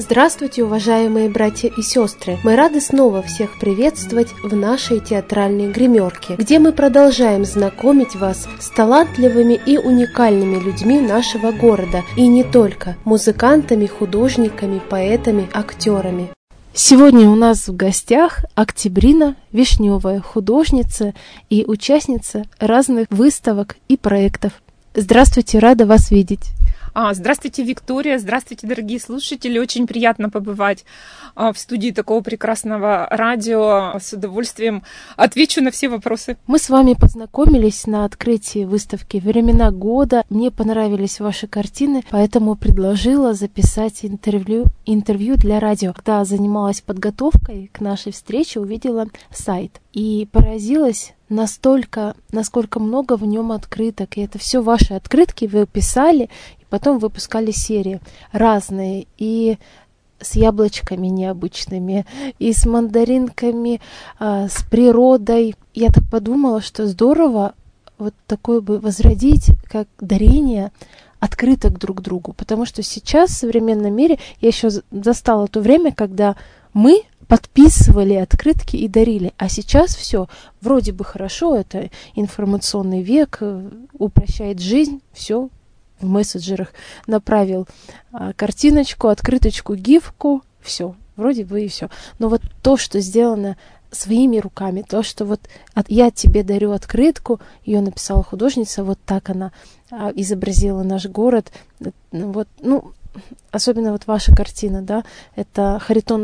Здравствуйте, уважаемые братья и сестры! Мы рады снова всех приветствовать в нашей театральной гримерке, где мы продолжаем знакомить вас с талантливыми и уникальными людьми нашего города, и не только – музыкантами, художниками, поэтами, актерами. Сегодня у нас в гостях Октябрина Вишневая, художница и участница разных выставок и проектов. Здравствуйте, рада вас видеть! Здравствуйте, Виктория, здравствуйте, дорогие слушатели. Очень приятно побывать в студии такого прекрасного радио. С удовольствием отвечу на все вопросы. Мы с вами познакомились на открытии выставки «Времена года». Мне понравились ваши картины, поэтому предложила записать интервью для радио. Когда занималась подготовкой к нашей встрече, увидела сайт и поразилась настолько, насколько много в нем открыток. И это все ваши открытки вы писали, и потом выпускали серии разные, и с яблочками необычными, и с мандаринками, с природой. Я так подумала, что здорово вот такое бы возродить, как дарение открыток друг другу. Потому что сейчас в современном мире, я еще застала то время, когда мы подписывали открытки и дарили. А сейчас все вроде бы хорошо, это информационный век, упрощает жизнь, все в мессенджерах направил картиночку, открыточку, гифку, все, вроде бы и все. Но вот то, что сделано своими руками, то, что вот я тебе дарю открытку, ее написала художница, вот так она изобразила наш город, вот, особенно вот ваша картина, да, это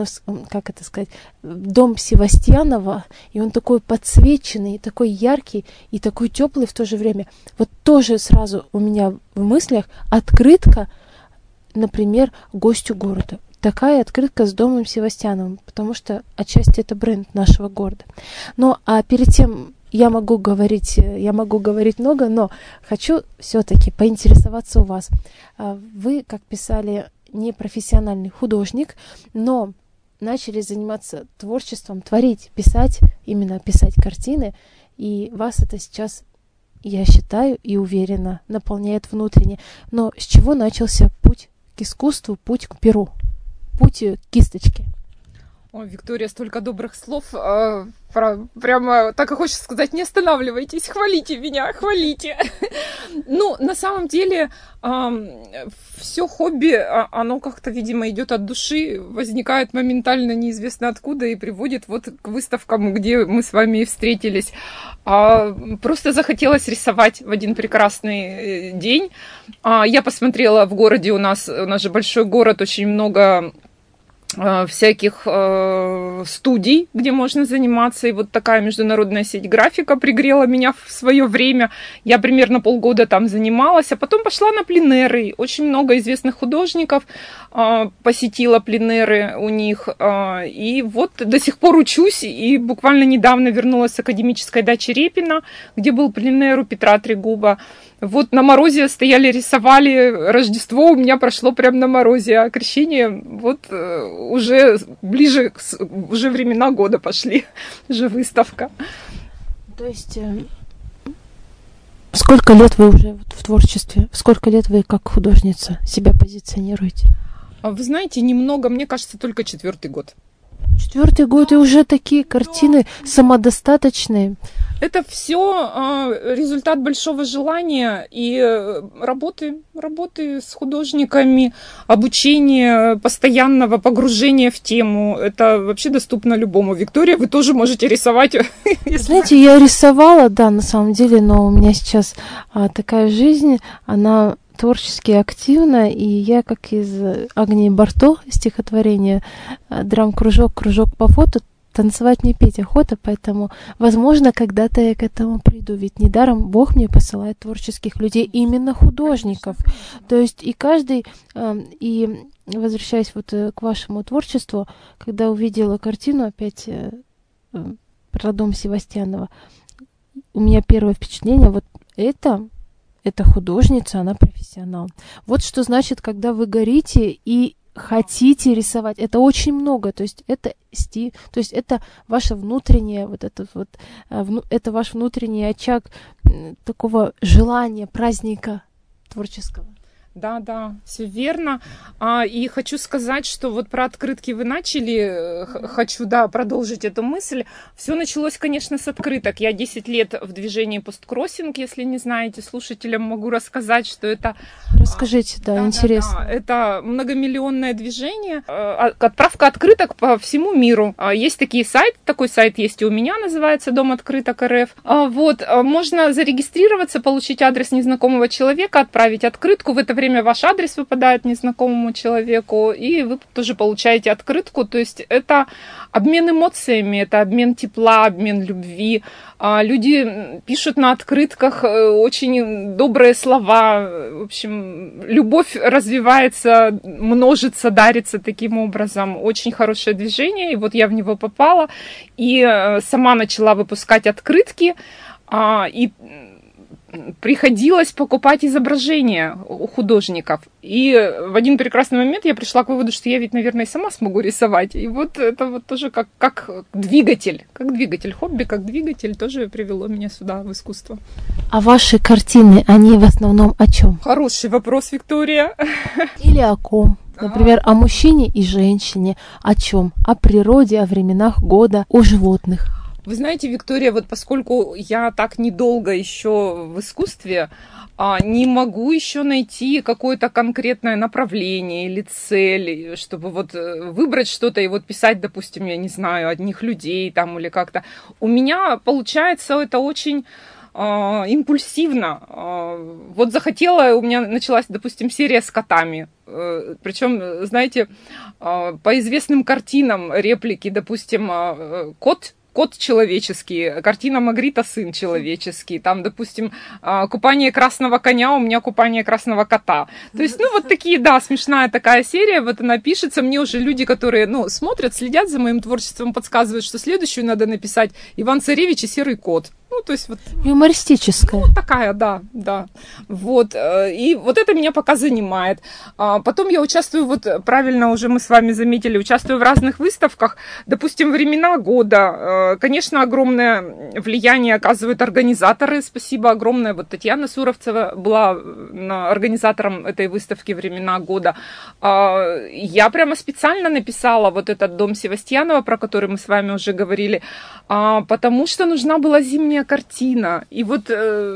дом Севастьянова, и он такой подсвеченный, такой яркий и такой теплый в то же время. Вот тоже сразу у меня в мыслях открытка, например, гостю города. Такая открытка с домом Севастьяновым, потому что отчасти это бренд нашего города. А перед тем я могу говорить много, но хочу все-таки поинтересоваться у вас. Вы, как писали, не профессиональный художник, но начали заниматься творчеством, творить, писать картины, и вас это сейчас, я считаю и уверена, наполняет внутренне. Но с чего начался путь к искусству, путь к перу, путь к кисточке? Ой, Виктория, столько добрых слов. Прямо так и хочется сказать, не останавливайтесь, хвалите меня, хвалите. На самом деле, все хобби, оно как-то, видимо, идет от души, возникает моментально неизвестно откуда и приводит вот к выставкам, где мы с вами и встретились. Просто захотелось рисовать в один прекрасный день. Я посмотрела в городе, у нас же большой город, очень много всяких студий, где можно заниматься, и вот такая международная сеть графика пригрела меня в свое время. Я примерно полгода там занималась, а потом пошла на пленеры. Очень много известных художников посетила пленеры у них, и вот до сих пор учусь, и буквально недавно вернулась с академической дачи Репина, где был пленер у Петра Трегуба. Вот на морозе стояли, рисовали. Рождество у меня прошло прямо на морозе, а крещение вот уже ближе, уже времена года пошли, уже выставка. То есть сколько лет вы уже в творчестве? Сколько лет вы как художница себя позиционируете? Вы знаете, немного, мне кажется, только 4-й год. 4-й год, и уже такие картины самодостаточные. Это все результат большого желания и работы с художниками, обучения, постоянного погружения в тему. Это вообще доступно любому. Виктория, вы тоже можете рисовать. Знаете, я рисовала, да, на самом деле, но у меня сейчас такая жизнь, она творчески активна, и я, как из Агнии Барто стихотворения «Драм-кружок, кружок по фото», танцевать мне петь охота, поэтому, возможно, когда-то я к этому приду. Ведь недаром Бог мне посылает творческих людей, именно художников. То есть и каждый, и возвращаясь вот к вашему творчеству, когда увидела картину опять про дом Севастьянова, у меня первое впечатление, вот это художница, она профессионал. Вот что значит, когда вы горите и хотите рисовать. Это очень много, то есть это стиль, то есть это ваше внутреннее, это ваш внутренний очаг такого желания, праздника творческого. Да, все верно. И хочу сказать, что вот про открытки вы начали, хочу, продолжить эту мысль. Все началось, конечно, с открыток. Я 10 лет в движении посткроссинг, если не знаете, слушателям могу рассказать, что это... Расскажите, интересно. Да, это многомиллионное движение, отправка открыток по всему миру. Есть такой сайт есть и у меня, называется Дом открыток РФ. Можно зарегистрироваться, получить адрес незнакомого человека, отправить открытку. В это время ваш адрес выпадает незнакомому человеку, и вы тоже получаете открытку. То есть это обмен эмоциями, это обмен тепла, обмен любви. Люди пишут на открытках очень добрые слова. В общем, любовь развивается, множится, дарится таким образом. Очень хорошее движение, и вот я в него попала, и сама начала выпускать открытки, и приходилось покупать изображения у художников. И в один прекрасный момент я пришла к выводу, что я ведь, наверное, сама смогу рисовать. И вот это вот тоже как двигатель. Как двигатель. Хобби как двигатель тоже привело меня сюда, в искусство. А ваши картины, они в основном о чем? Хороший вопрос, Виктория. Или о ком? Например, о мужчине и женщине. О чем? О природе, о временах года, о животных. Вы знаете, Виктория, вот поскольку я так недолго еще в искусстве, не могу еще найти какое-то конкретное направление или цель, чтобы вот выбрать что-то и вот писать, допустим, я не знаю, одних людей там или как-то. У меня получается это очень импульсивно. Вот захотела, у меня началась, допустим, серия с котами. Причем, знаете, по известным картинам реплики, допустим, кот человеческий, картина Магрита сын человеческий, там, допустим, купание красного коня, у меня купание красного кота. То есть, вот такие, смешная такая серия, вот она пишется, мне уже люди, которые, смотрят, следят за моим творчеством, подсказывают, что следующую надо написать Иван Царевич и серый кот. То есть вот... Юмористическая. Такая, да. Вот. И вот это меня пока занимает. Потом я участвую, вот правильно уже мы с вами заметили, участвую в разных выставках. Допустим, времена года. Конечно, огромное влияние оказывают организаторы. Спасибо огромное. Вот Татьяна Суровцева была организатором этой выставки «Времена года». Я прямо специально написала вот этот дом Севастьянова, про который мы с вами уже говорили, потому что нужна была зимняя картина. И вот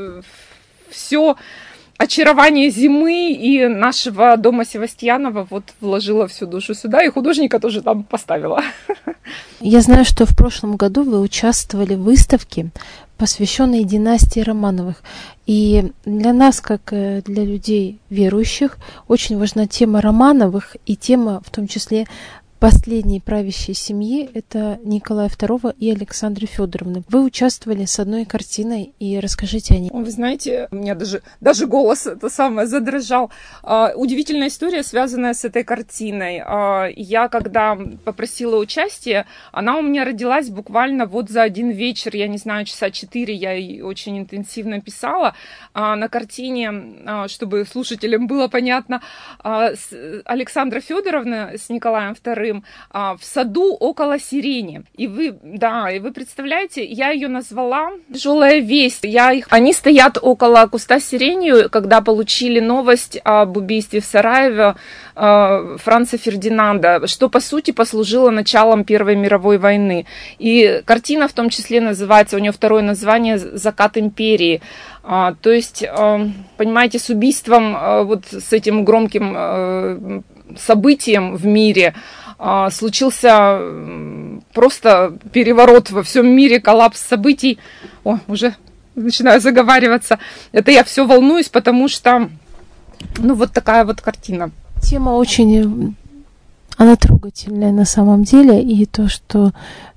все очарование зимы и нашего дома Севастьянова вот вложила всю душу сюда, и художника тоже там поставила. Я знаю, что в прошлом году вы участвовали в выставке, посвященной династии Романовых. И для нас, как для людей верующих, очень важна тема Романовых и тема, в том числе, последней правящей семьи – это Николая II и Александры Федоровны. Вы участвовали с одной картиной, и расскажите о ней. Вы знаете, у меня даже голос задрожал. Удивительная история, связанная с этой картиной. Я, когда попросила участия, она у меня родилась буквально вот за один вечер, я не знаю, часа 4, я ей очень интенсивно писала. На картине, чтобы слушателям было понятно, Александра Федоровна с Николаем II в саду около сирени. И вы представляете, я ее назвала «Тяжелая весть». Они стоят около куста сирени, когда получили новость об убийстве в Сараеве Франца Фердинанда, что, по сути, послужило началом Первой мировой войны. И картина в том числе называется, у нее второе название «Закат империи». То есть, понимаете, с убийством, вот с этим громким событием в мире случился просто переворот во всем мире, коллапс событий. Уже начинаю заговариваться. Это я все волнуюсь, потому что, вот такая вот картина. Тема очень, она трогательная на самом деле, и то, что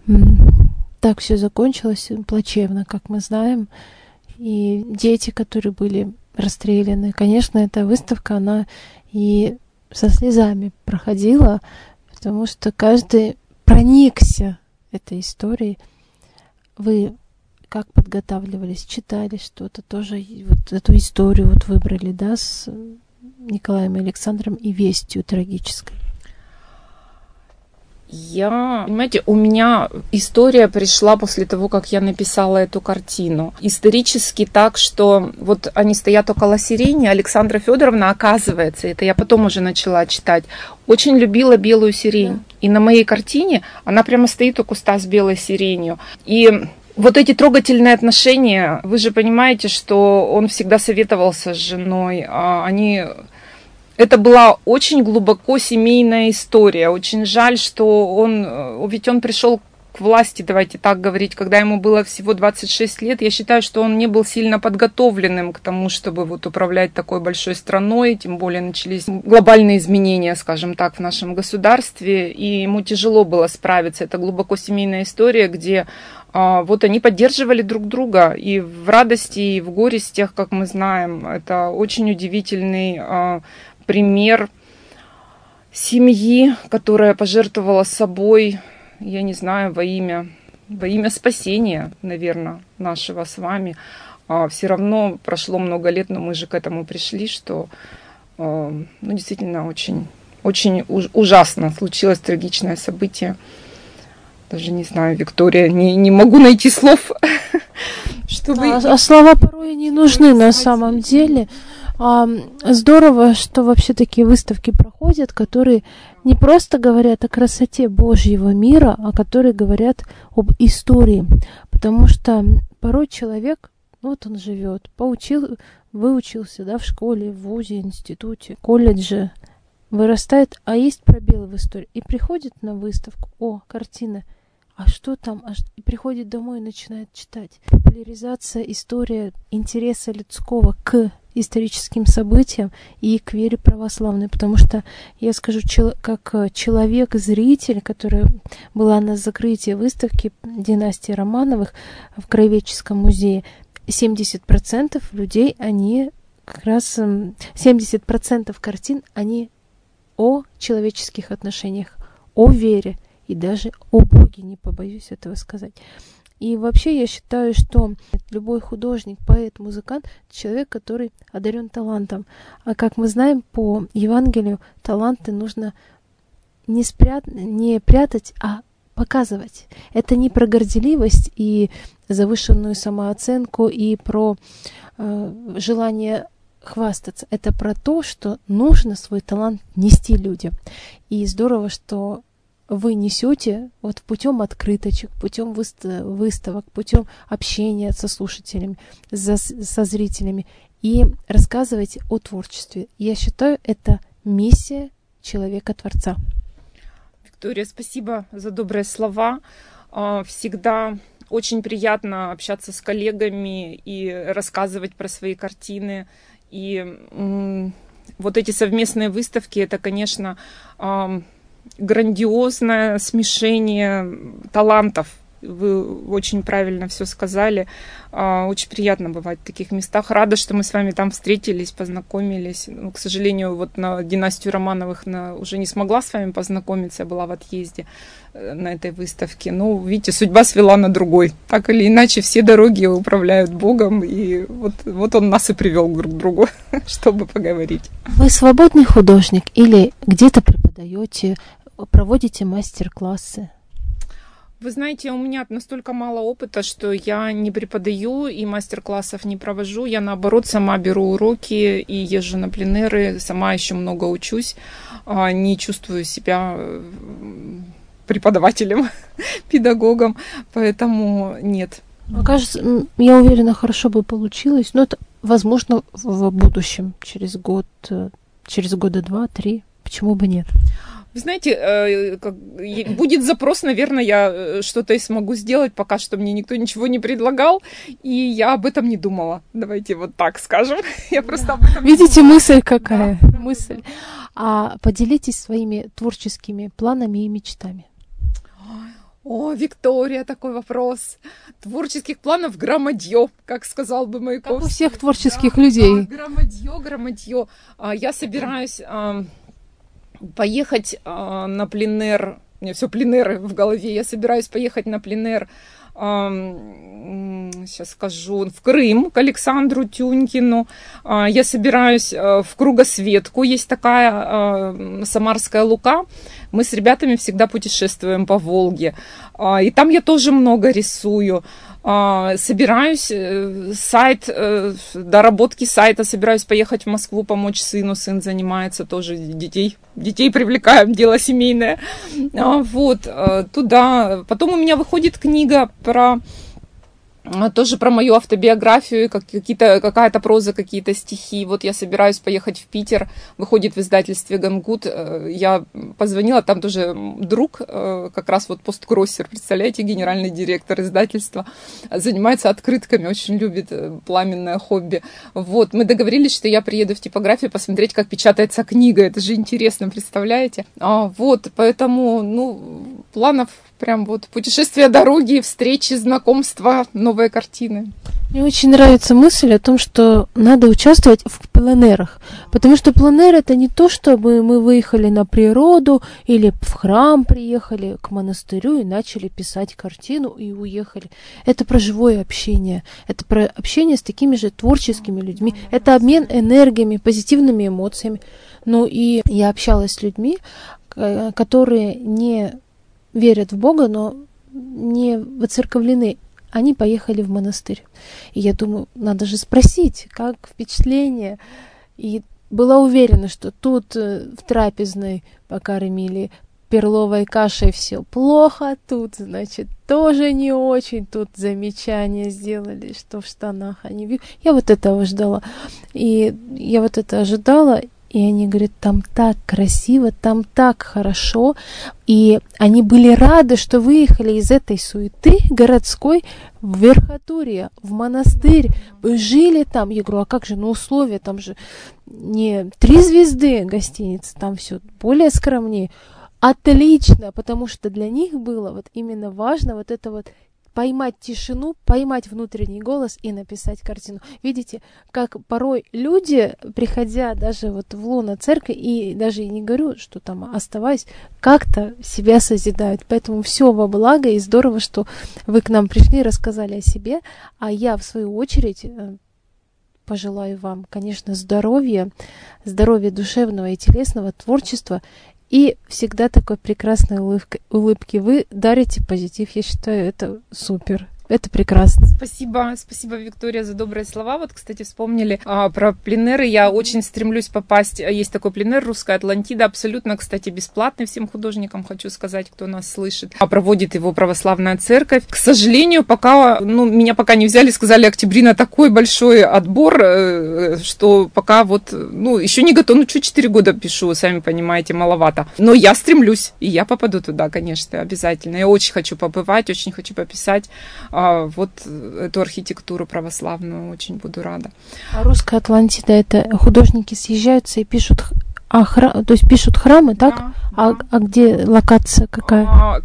так все закончилось плачевно, как мы знаем, и дети, которые были расстреляны. Конечно, эта выставка, она и со слезами проходила, потому что каждый проникся этой историей. Вы как подготавливались, читали что-то тоже, вот эту историю вот выбрали, с Николаем и Александром и вестью трагической? Понимаете, у меня история пришла после того, как я написала эту картину. Исторически так, что вот они стоят около сирени. Александра Федоровна, оказывается, это я потом уже начала читать, очень любила белую сирень. Да. И на моей картине она прямо стоит у куста с белой сиренью. И вот эти трогательные отношения, вы же понимаете, что он всегда советовался с женой. Это была очень глубоко семейная история. Очень жаль, что ведь он пришел к власти, давайте так говорить, когда ему было всего 26 лет. Я считаю, что он не был сильно подготовленным к тому, чтобы вот управлять такой большой страной. Тем более начались глобальные изменения, скажем так, в нашем государстве. И ему тяжело было справиться. Это глубоко семейная история, где вот они поддерживали друг друга и в радости, и в горестях, как мы знаем. Это очень удивительный пример семьи, которая пожертвовала собой, я не знаю, во имя спасения, наверное, нашего с вами. Все равно прошло много лет, но мы же к этому пришли, что действительно очень, очень ужасно случилось трагичное событие. Даже не знаю, Виктория, не могу найти слов, чтобы... А слова порой не нужны на самом деле. Здорово, что вообще такие выставки проходят, которые не просто говорят о красоте Божьего мира, а которые говорят об истории. Потому что порой человек, вот он живет, выучился, в школе, в вузе, институте, колледже, вырастает, а есть пробелы в истории. И приходит на выставку, картина, а что там? И приходит домой и начинает читать. Популяризация, история интереса людского к историческим событиям и к вере православной. Потому что, я скажу, как человек-зритель, который была на закрытии выставки династии Романовых в Краеведческом музее, 70% людей, они как раз 70% картин, они о человеческих отношениях, о вере. И даже о Боге, не побоюсь этого сказать. И вообще я считаю, что любой художник, поэт, музыкант – человек, который одарен талантом. А как мы знаем по Евангелию, таланты нужно не прятать, а показывать. Это не про горделивость и завышенную самооценку, и про желание хвастаться. Это про то, что нужно свой талант нести людям. И здорово, что вы несете вот путем открыточек, путем выставок, путем общения со слушателями, со зрителями и рассказываете о творчестве. Я считаю, это миссия человека-творца. Виктория, спасибо за добрые слова. Всегда очень приятно общаться с коллегами и рассказывать про свои картины. И вот эти совместные выставки, это, конечно, грандиозное смешение талантов. Вы очень правильно все сказали. Очень приятно бывать в таких местах. Рада, что мы с вами там встретились, познакомились. К сожалению, вот на династию Романовых уже не смогла с вами познакомиться. Я была в отъезде на этой выставке. Но, видите, судьба свела на другой. Так или иначе, все дороги управляют Богом. И вот он нас и привел друг к другу, чтобы поговорить. Вы свободный художник или где-то преподаете, проводите мастер-классы? Вы знаете, у меня настолько мало опыта, что я не преподаю и мастер-классов не провожу. Я, наоборот, сама беру уроки и езжу на пленэры, сама еще много учусь. Не чувствую себя преподавателем, педагогом, поэтому нет. Кажется, я уверена, хорошо бы получилось, но это возможно в будущем, через года 2-3, почему бы нет? Вы знаете, будет запрос, наверное, я что-то и смогу сделать, пока что мне никто ничего не предлагал, и я об этом не думала. Давайте вот так скажем. Я просто об этом Видите, мысль какая? Да. Мысль. А поделитесь своими творческими планами и мечтами. О, Виктория, такой вопрос. Творческих планов громадье, как сказал бы Маяковский. Как у всех творческих людей. Да, громадье. Я собираюсь поехать на пленэр. У меня все пленэры в голове. Я собираюсь поехать на пленэр сейчас скажу, в Крым к Александру Тюнькину. Я собираюсь в Кругосветку, есть такая Самарская Лука. Мы с ребятами всегда путешествуем по Волге. И там я тоже много рисую. Собираюсь сайт, доработки сайта, собираюсь поехать в Москву, помочь сыну. Сын занимается тоже, детей привлекаем, дело семейное. Вот, туда. Потом у меня выходит книга тоже про мою автобиографию, какая-то проза, какие-то стихи. Вот я собираюсь поехать в Питер, выходит в издательстве «Гангут». Я позвонила, там тоже друг, как раз вот посткроссер, представляете, генеральный директор издательства, занимается открытками, очень любит, пламенное хобби. Вот, мы договорились, что я приеду в типографию посмотреть, как печатается книга. Это же интересно, представляете? Вот, поэтому, планов прям вот путешествия, дороги, встречи, знакомства, новые картины. Мне очень нравится мысль о том, что надо участвовать в пленэрах, потому что пленэр — это не то, чтобы мы выехали на природу или в храм приехали к монастырю и начали писать картину и уехали. Это про живое общение, это про общение с такими же творческими людьми, это обмен энергиями, позитивными эмоциями. И я общалась с людьми, которые не верят в Бога, но не воцерковлены. Они поехали в монастырь. И я думаю, надо же спросить, как впечатление. И была уверена, что тут в трапезной покормили перловой кашей, все плохо, тут, значит, тоже не очень, тут замечания сделали, что в штанах они... Я вот этого ждала. И я вот это ожидала. И они говорят, там так красиво, там так хорошо. И они были рады, что выехали из этой суеты городской в Верхотурье, в монастырь. Жили там. Я говорю, а как же, условия, там же не 3 звезды гостиницы, там все более скромнее. Отлично, потому что для них было вот именно важно вот это вот поймать тишину, поймать внутренний голос и написать картину. Видите, как порой люди, приходя даже вот в лоно церкви, и даже и не говорю, что там оставаясь, как-то себя созидают. Поэтому все во благо, и здорово, что вы к нам пришли и рассказали о себе, а я, в свою очередь, пожелаю вам, конечно, здоровья душевного и телесного, творчества, и всегда такой прекрасной улыбки. Вы дарите позитив. Я считаю, это супер. Это прекрасно. Спасибо, Виктория, за добрые слова. Вот, кстати, вспомнили про пленэры. Я очень стремлюсь попасть. Есть такой пленэр «Русская Атлантида», абсолютно, кстати, бесплатный всем художникам, хочу сказать, кто нас слышит. Проводит его православная церковь. К сожалению, меня пока не взяли, сказали, октябрина такой большой отбор, что пока еще не готов. 4 года пишу, сами понимаете, маловато. Но я стремлюсь, и я попаду туда, конечно, обязательно. Я очень хочу побывать, очень хочу пописать вот эту архитектуру православную, очень буду рада. А «Русская Атлантида» — это художники съезжаются и пишут, то есть пишут храмы, так? Да. А где локация какая?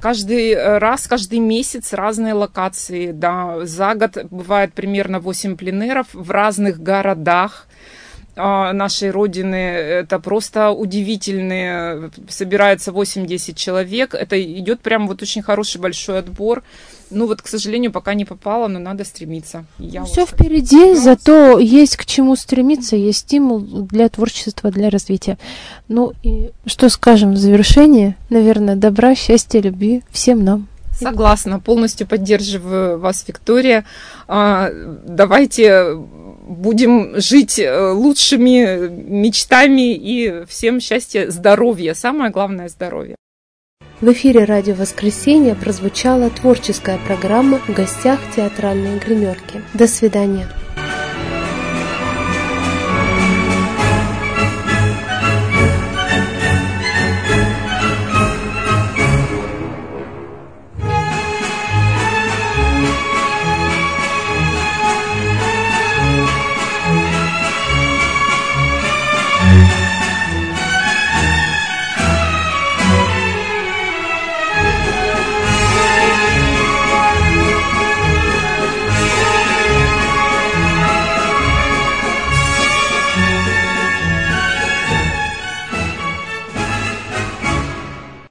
Каждый месяц разные локации, да. За год бывает примерно 8 пленэров в разных городах нашей Родины. Это просто удивительные. Собирается 8-10 человек. Это идет прям очень хороший большой отбор. К сожалению, пока не попала, но надо стремиться. Все впереди, зато есть к чему стремиться, есть стимул для творчества, для развития. И что скажем в завершение? Наверное, добра, счастья, любви всем нам. Согласна, полностью поддерживаю вас, Виктория. Давайте будем жить лучшими мечтами, и всем счастья, здоровья. Самое главное — здоровье. В эфире «Радио Воскресенье» прозвучала творческая программа «В гостях театральной гримерки». До свидания.